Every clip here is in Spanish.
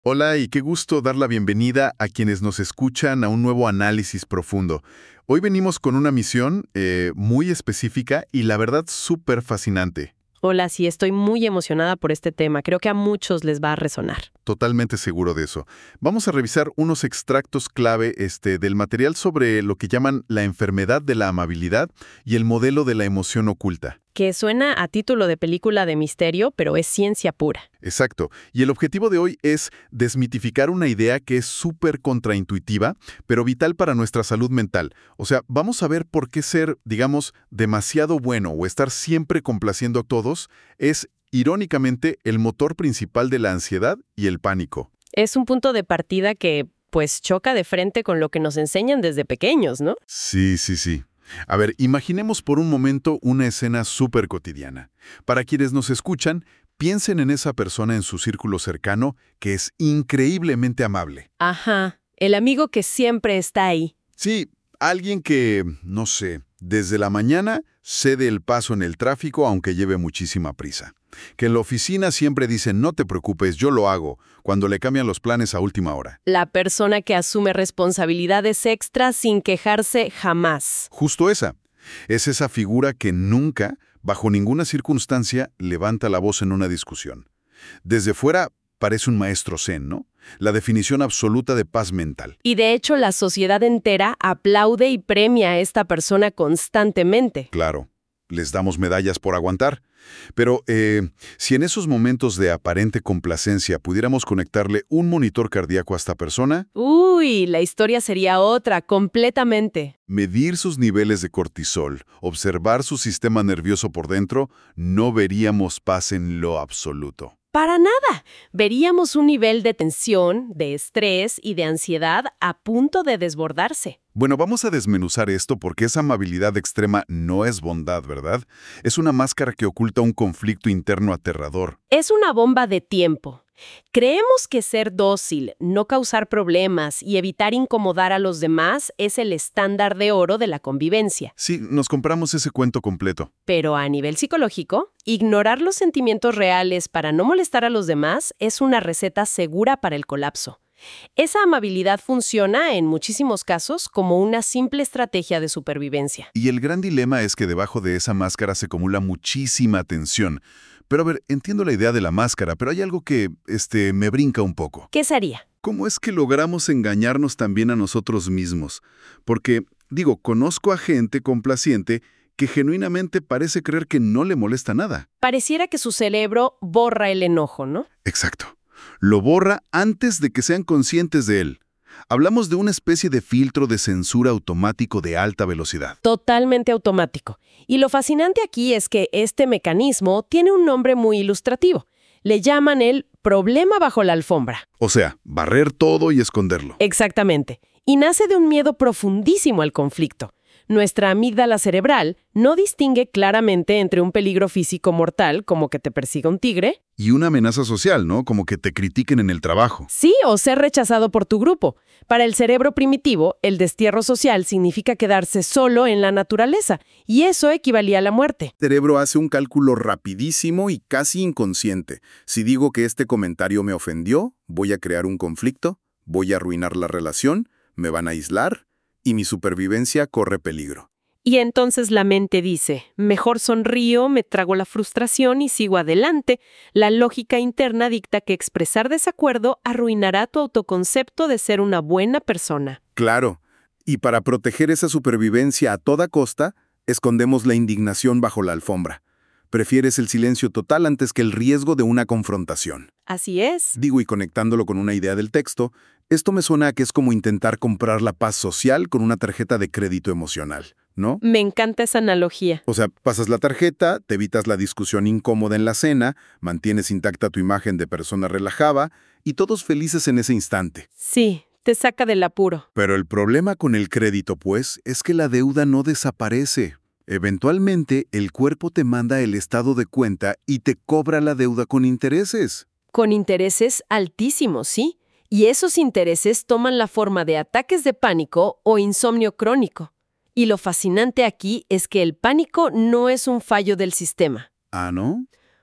Hola y qué gusto dar la bienvenida a quienes nos escuchan a un nuevo análisis profundo. Hoy venimos con una misión muy específica y la verdad súper fascinante. Hola, sí, estoy muy emocionada por este tema. Creo que a muchos les va a resonar. Totalmente seguro de eso. Vamos a revisar unos extractos clave del material sobre lo que llaman la enfermedad de la amabilidad y el modelo de la emoción oculta. Que suena a título de película de misterio, pero es ciencia pura. Exacto. Y el objetivo de hoy es desmitificar una idea que es súper contraintuitiva, pero vital para nuestra salud mental. O sea, vamos a ver por qué ser, digamos, demasiado bueno o estar siempre complaciendo a todos es, irónicamente, el motor principal de la ansiedad y el pánico. Es un punto de partida que, pues, choca de frente con lo que nos enseñan desde pequeños, ¿no? Sí. A ver, imaginemos por un momento una escena súper cotidiana. Para quienes nos escuchan, piensen en esa persona en su círculo cercano que es increíblemente amable. Ajá, el amigo que siempre está ahí. Sí, alguien que, no sé, desde la mañana cede el paso en el tráfico aunque lleve muchísima prisa. Que en la oficina siempre dice, no te preocupes, yo lo hago, cuando le cambian los planes a última hora. La persona que asume responsabilidades extras sin quejarse jamás. Justo esa. Es esa figura que nunca, bajo ninguna circunstancia, levanta la voz en una discusión. Desde fuera parece un maestro zen, ¿no? La definición absoluta de paz mental. Y de hecho, la sociedad entera aplaude y premia a esta persona constantemente. Claro, les damos medallas por aguantar. Pero si en esos momentos de aparente complacencia pudiéramos conectarle un monitor cardíaco a esta persona, Uy, la historia sería otra, completamente. medir sus niveles de cortisol, observar su sistema nervioso por dentro, no veríamos paz en lo absoluto. Para nada. Veríamos un nivel de tensión, de estrés y de ansiedad a punto de desbordarse. Bueno, vamos a desmenuzar esto porque esa amabilidad extrema no es bondad, ¿verdad? Es una máscara que oculta un conflicto interno aterrador. Es una bomba de tiempo. Creemos que ser dócil, no causar problemas y evitar incomodar a los demás es el estándar de oro de la convivencia. Sí, nos compramos ese cuento completo. Pero a nivel psicológico, ignorar los sentimientos reales para no molestar a los demás es una receta segura para el colapso. Esa amabilidad funciona, en muchísimos casos, como una simple estrategia de supervivencia. Y el gran dilema es que debajo de esa máscara se acumula muchísima tensión. Pero a ver, entiendo la idea de la máscara, pero hay algo que, me brinca un poco. ¿Qué sería? ¿Cómo es que logramos engañarnos también a nosotros mismos? Porque, conozco a gente complaciente que genuinamente parece creer que no le molesta nada. Pareciera que su cerebro borra el enojo, ¿no? Exacto. Lo borra antes de que sean conscientes de él. Hablamos de una especie de filtro de censura automático de alta velocidad. Totalmente automático. Y lo fascinante aquí es que este mecanismo tiene un nombre muy ilustrativo. Le llaman el problema bajo la alfombra. O sea, barrer todo y esconderlo. Exactamente. Y nace de un miedo profundísimo al conflicto. Nuestra amígdala cerebral no distingue claramente entre un peligro físico mortal, como que te persiga un tigre, Y una amenaza social, ¿no? Como que te critiquen en el trabajo. sí, o ser rechazado por tu grupo. Para el cerebro primitivo, el destierro social significa quedarse solo en la naturaleza, y eso equivalía a la muerte. El cerebro hace un cálculo rapidísimo y casi inconsciente. Si digo que este comentario me ofendió, voy a crear un conflicto, voy a arruinar la relación, me van a aislar y mi supervivencia corre peligro. Y entonces la mente dice, mejor sonrío, me trago la frustración y sigo adelante. La lógica interna dicta que expresar desacuerdo arruinará tu autoconcepto de ser una buena persona. Claro, y para proteger esa supervivencia a toda costa, escondemos la indignación bajo la alfombra. Prefieres el silencio total antes que el riesgo de una confrontación. Así es. Y conectándolo con una idea del texto, esto me suena a que es como intentar comprar la paz social con una tarjeta de crédito emocional, ¿no? Me encanta esa analogía. O sea, pasas la tarjeta, te evitas la discusión incómoda en la cena, mantienes intacta tu imagen de persona relajada y todos felices en ese instante. Sí, te saca del apuro. Pero el problema con el crédito, pues, es que la deuda no desaparece. Eventualmente, el cuerpo te manda el estado de cuenta y te cobra la deuda con intereses. Con intereses altísimos, ¿sí? Y esos intereses toman la forma de ataques de pánico o insomnio crónico. Y lo fascinante aquí es que el pánico no es un fallo del sistema. ¿Ah, no?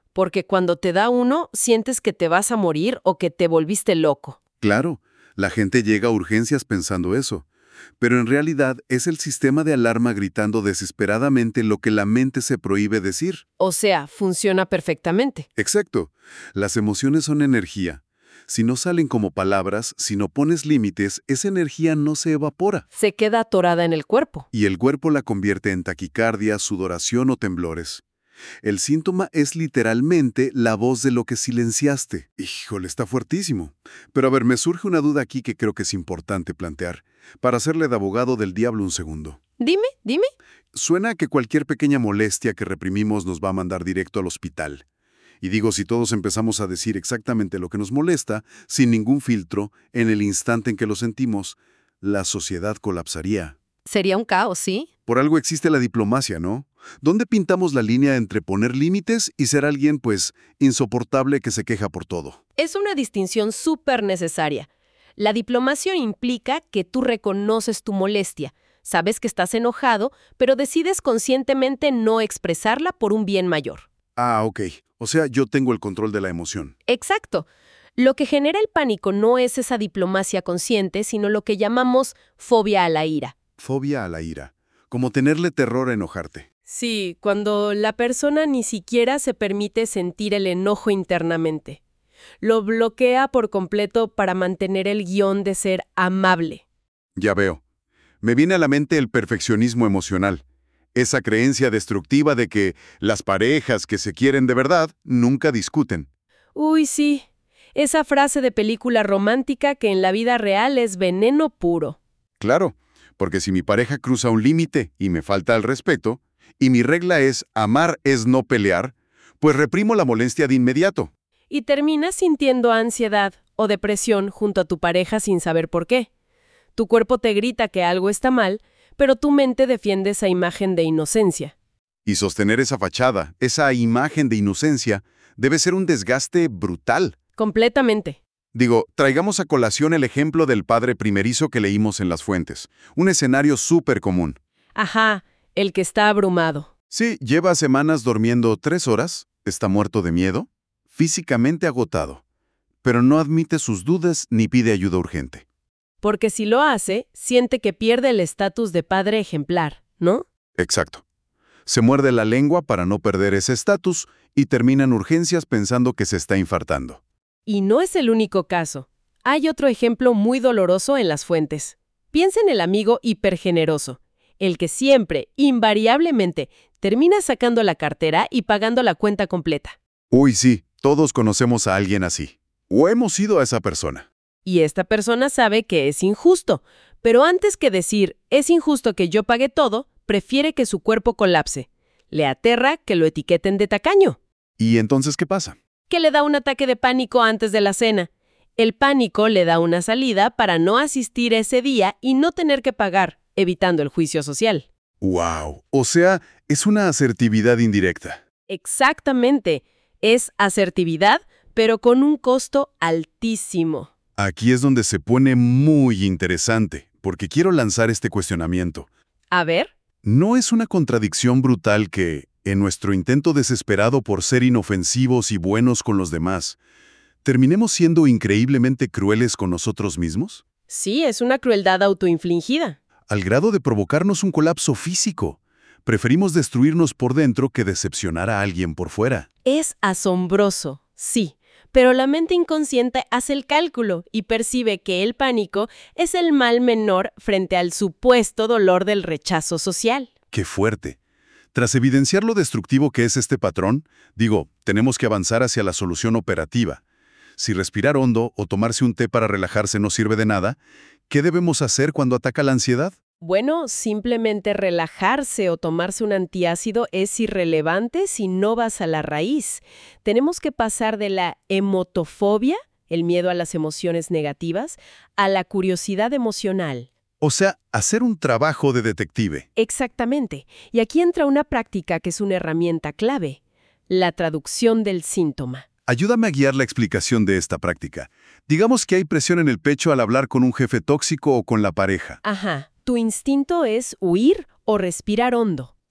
porque cuando te da uno, sientes que te vas a morir o que te volviste loco. Claro, la gente llega a urgencias pensando eso, pero en realidad es el sistema de alarma gritando desesperadamente lo que la mente se prohíbe decir. O sea, funciona perfectamente. Exacto. Las emociones son energía. Si no salen como palabras, si no pones límites, esa energía no se evapora. Se queda atorada en el cuerpo. Y el cuerpo la convierte en taquicardia, sudoración o temblores. El síntoma es literalmente la voz de lo que silenciaste. Híjole, está fuertísimo. Pero a ver, me surge una duda aquí que creo que es importante plantear, para hacerle de abogado del diablo un segundo. Dime. Suena a que cualquier pequeña molestia que reprimimos nos va a mandar directo al hospital. Y digo, si todos empezamos a decir exactamente lo que nos molesta, sin ningún filtro, en el instante en que lo sentimos, la sociedad colapsaría. Sería un caos, ¿sí? Por algo existe la diplomacia, ¿no? ¿Dónde pintamos la línea entre poner límites y ser alguien, pues, insoportable que se queja por todo? Es una distinción súper necesaria. La diplomacia implica que tú reconoces tu molestia, sabes que estás enojado, pero decides conscientemente no expresarla por un bien mayor. Ah, ok. O sea, yo tengo el control de la emoción. Exacto. Lo que genera el pánico no es esa diplomacia consciente, sino lo que llamamos fobia a la ira. Fobia a la ira. Como tenerle terror a enojarte. Sí, cuando la persona ni siquiera se permite sentir el enojo internamente. Lo bloquea por completo para mantener el guión de ser amable. Ya veo. Me viene a la mente el perfeccionismo emocional. Esa creencia destructiva de que las parejas que se quieren de verdad nunca discuten. Uy, sí. Esa frase de película romántica que en la vida real es veneno puro. Claro, porque si mi pareja cruza un límite y me falta el respeto, y mi regla es amar es no pelear, pues reprimo la molestia de inmediato. Y terminas sintiendo ansiedad o depresión junto a tu pareja sin saber por qué. Tu cuerpo te grita que algo está mal, pero tu mente defiende esa imagen de inocencia. Y sostener esa fachada, esa imagen de inocencia, debe ser un desgaste brutal. Completamente. Digo, traigamos a colación el ejemplo del padre primerizo que leímos en las fuentes. Un escenario súper común. Ajá, el que está abrumado. Sí, lleva semanas durmiendo 3 horas, está muerto de miedo, físicamente agotado, pero no admite sus dudas ni pide ayuda urgente. Porque si lo hace, siente que pierde el estatus de padre ejemplar, ¿no? Exacto. Se muerde la lengua para no perder ese estatus y termina en urgencias pensando que se está infartando. Y no es el único caso. Hay otro ejemplo muy doloroso en las fuentes. Piensa en el amigo hipergeneroso, el que siempre, invariablemente, termina sacando la cartera y pagando la cuenta completa. Uy, sí, todos conocemos a alguien así. O hemos sido a esa persona. Y esta persona sabe que es injusto, pero antes que decir, es injusto que yo pague todo, prefiere que su cuerpo colapse. Le aterra que lo etiqueten de tacaño. ¿Y entonces qué pasa? Que le da un ataque de pánico antes de la cena. El pánico le da una salida para no asistir ese día y no tener que pagar, evitando el juicio social. ¡Wow! O sea, es una asertividad indirecta. Exactamente. Es asertividad, pero con un costo altísimo. Aquí es donde se pone muy interesante, porque quiero lanzar este cuestionamiento. A ver. ¿No es una contradicción brutal que, en nuestro intento desesperado por ser inofensivos y buenos con los demás, terminemos siendo increíblemente crueles con nosotros mismos? Sí, es una crueldad autoinfligida. Al grado de provocarnos un colapso físico. Preferimos destruirnos por dentro que decepcionar a alguien por fuera. Es asombroso, sí. Pero la mente inconsciente hace el cálculo y percibe que el pánico es el mal menor frente al supuesto dolor del rechazo social. ¡Qué fuerte! Tras evidenciar lo destructivo que es este patrón, tenemos que avanzar hacia la solución operativa. Si respirar hondo o tomarse un té para relajarse no sirve de nada, ¿qué debemos hacer cuando ataca la ansiedad? Bueno, simplemente relajarse o tomarse un antiácido es irrelevante si no vas a la raíz. Tenemos que pasar de la emotofobia, el miedo a las emociones negativas, a la curiosidad emocional. O sea, hacer un trabajo de detective. Exactamente. Y aquí entra una práctica que es una herramienta clave, la traducción del síntoma. Ayúdame a guiar la explicación de esta práctica. Digamos que hay presión en el pecho al hablar con un jefe tóxico o con la pareja. Ajá. Tu instinto es huir o respirar hondo.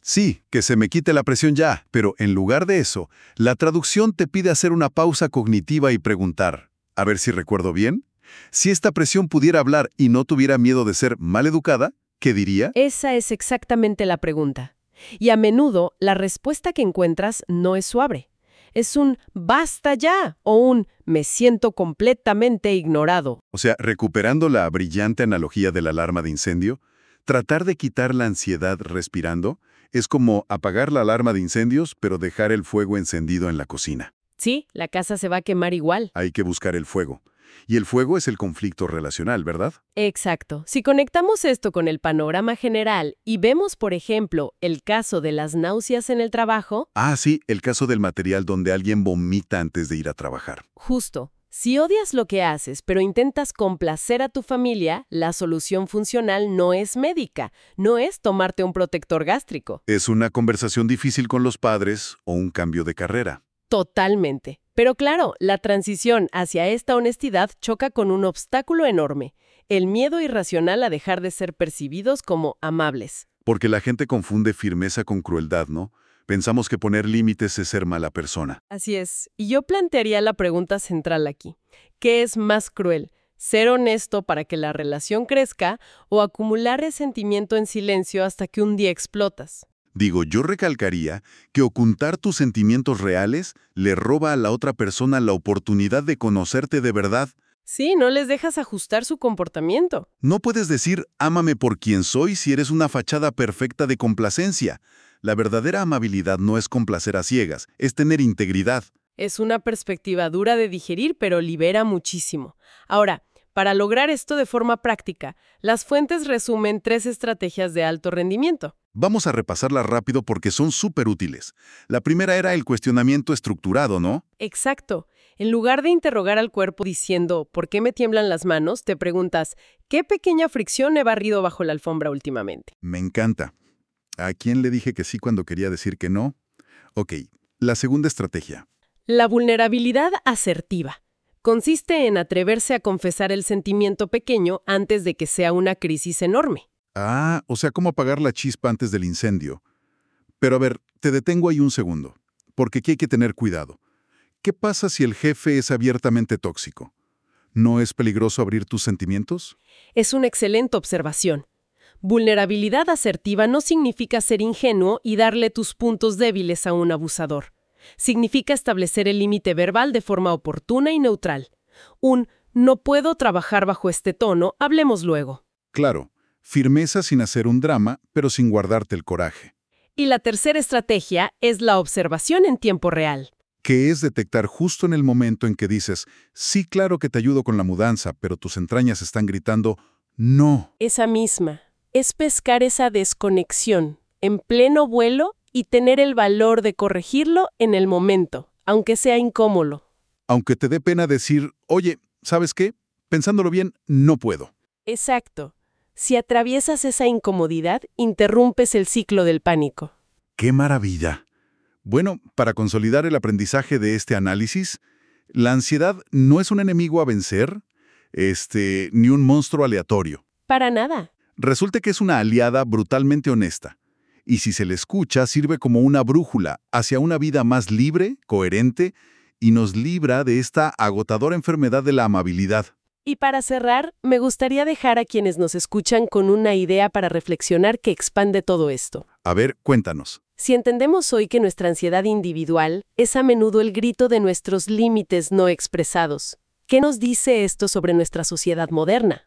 Sí, que se me quite la presión ya, pero en lugar de eso, la traducción te pide hacer una pausa cognitiva y preguntar, a ver si recuerdo bien, si esta presión pudiera hablar y no tuviera miedo de ser mal educada, ¿qué diría? Esa es exactamente la pregunta. Y a menudo la respuesta que encuentras no es suave. Es un «basta ya» o un «me siento completamente ignorado». O sea, recuperando la brillante analogía de la alarma de incendio, tratar de quitar la ansiedad respirando es como apagar la alarma de incendios, pero dejar el fuego encendido en la cocina. Sí, la casa se va a quemar igual. Hay que buscar el fuego. Y el fuego es el conflicto relacional, ¿verdad? Exacto. Si conectamos esto con el panorama general y vemos, por ejemplo, el caso de las náuseas en el trabajo, Ah, sí, el caso del material donde alguien vomita antes de ir a trabajar. justo, si odias lo que haces, pero intentas complacer a tu familia, la solución funcional no es médica, no es tomarte un protector gástrico. Es una conversación difícil con los padres o un cambio de carrera. Totalmente. Pero claro, la transición hacia esta honestidad choca con un obstáculo enorme, el miedo irracional a dejar de ser percibidos como amables. Porque la gente confunde firmeza con crueldad, ¿no? Pensamos que poner límites es ser mala persona. Así es. Y yo plantearía la pregunta central aquí. ¿Qué es más cruel? ¿Ser honesto para que la relación crezca o acumular resentimiento en silencio hasta que un día explotas? Digo, yo recalcaría que ocultar tus sentimientos reales le roba a la otra persona la oportunidad de conocerte de verdad. Sí, no les dejas ajustar su comportamiento. No puedes decir, ámame por quien soy si eres una fachada perfecta de complacencia. La verdadera amabilidad no es complacer a ciegas, es tener integridad. Es una perspectiva dura de digerir, pero libera muchísimo. Ahora, para lograr esto de forma práctica, las fuentes resumen 3 estrategias de alto rendimiento. Vamos a repasarlas rápido porque son súper útiles. La primera era el cuestionamiento estructurado, ¿no? Exacto. En lugar de interrogar al cuerpo diciendo ¿por qué me tiemblan las manos?, te preguntas ¿qué pequeña fricción he barrido bajo la alfombra últimamente? Me encanta. ¿A quién le dije que sí cuando quería decir que no? Ok, la segunda estrategia. La vulnerabilidad asertiva. Consiste en atreverse a confesar el sentimiento pequeño antes de que sea una crisis enorme. Ah, o sea, cómo apagar la chispa antes del incendio. Pero a ver, te detengo ahí un segundo, porque aquí hay que tener cuidado. ¿Qué pasa si el jefe es abiertamente tóxico? ¿No es peligroso abrir tus sentimientos? Es una excelente observación. Vulnerabilidad asertiva no significa ser ingenuo y darle tus puntos débiles a un abusador. Significa establecer el límite verbal de forma oportuna y neutral. Un «no puedo trabajar bajo este tono, hablemos luego». Claro, firmeza sin hacer un drama, pero sin guardarte el coraje. Y la tercera estrategia es la observación en tiempo real. Que es detectar justo en el momento en que dices, sí, claro que te ayudo con la mudanza, pero tus entrañas están gritando, no. Esa misma. Es pescar esa desconexión en pleno vuelo y tener el valor de corregirlo en el momento, aunque sea incómodo. Aunque te dé pena decir, oye, ¿sabes qué? Pensándolo bien, no puedo. Exacto. Si atraviesas esa incomodidad, interrumpes el ciclo del pánico. ¡Qué maravilla! Bueno, para consolidar el aprendizaje de este análisis, la ansiedad no es un enemigo a vencer, ni un monstruo aleatorio. Para nada. Resulta que es una aliada brutalmente honesta. Y si se le escucha, sirve como una brújula hacia una vida más libre, coherente, y nos libra de esta agotadora enfermedad de la amabilidad. Y para cerrar, me gustaría dejar a quienes nos escuchan con una idea para reflexionar que expande todo esto. A ver, cuéntanos. Si entendemos hoy que nuestra ansiedad individual es a menudo el grito de nuestros límites no expresados, ¿qué nos dice esto sobre nuestra sociedad moderna?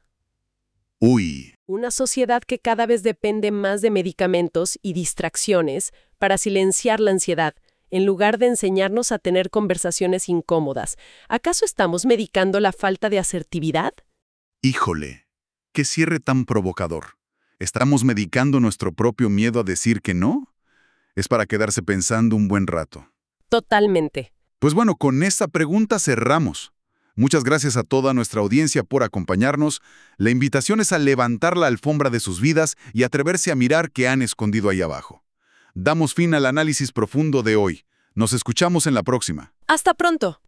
Uy, Una sociedad que cada vez depende más de medicamentos y distracciones para silenciar la ansiedad, en lugar de enseñarnos a tener conversaciones incómodas. ¿Acaso estamos medicando la falta de asertividad? híjole, qué cierre tan provocador. ¿Estamos medicando nuestro propio miedo a decir que no? Es para quedarse pensando un buen rato. Totalmente. Pues bueno, con esta pregunta cerramos. Muchas gracias a toda nuestra audiencia por acompañarnos. La invitación es a levantar la alfombra de sus vidas y atreverse a mirar qué han escondido ahí abajo. Damos fin al análisis profundo de hoy. Nos escuchamos en la próxima. ¡Hasta pronto!